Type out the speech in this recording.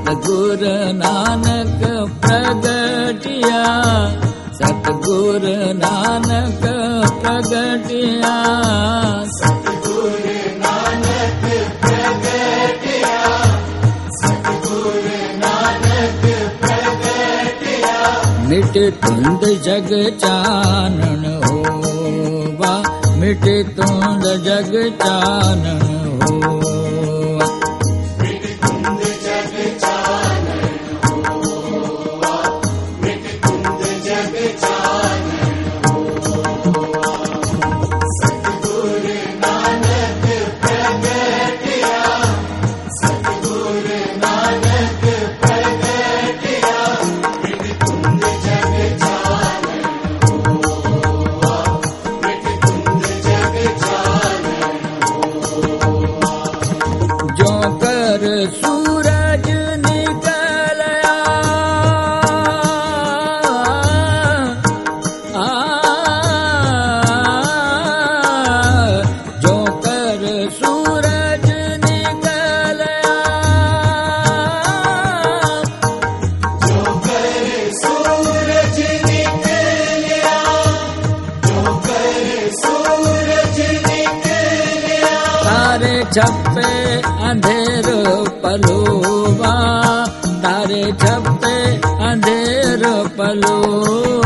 सतगुरु नानक प्रगटिया, सतगुरु नानक प्रगटिया, सतगुरु नानक प्रगटिया, सतगुरु नानक प्रगटिया। मिट तुंद जग चानन होवा, मिट तुंद जग चानन होवा, मिट तुंद जग चानन होवा, मिट तुंद जग चानन होवा। सतगुरु नानक प्रगटिया, सतगुरु नानक प्रगटिया। मिट तुंद जग चानन होवा, मिट तुंद जग चानन होवा। जो कर सूरज निकलया, जो कर सूरज निकलया, जो कर सूरज निकलिया, जो कर सूरज निकलिया। तारे छप्पे अंधेर पलोवा, तारे छप्पे अंधेर पलोवा,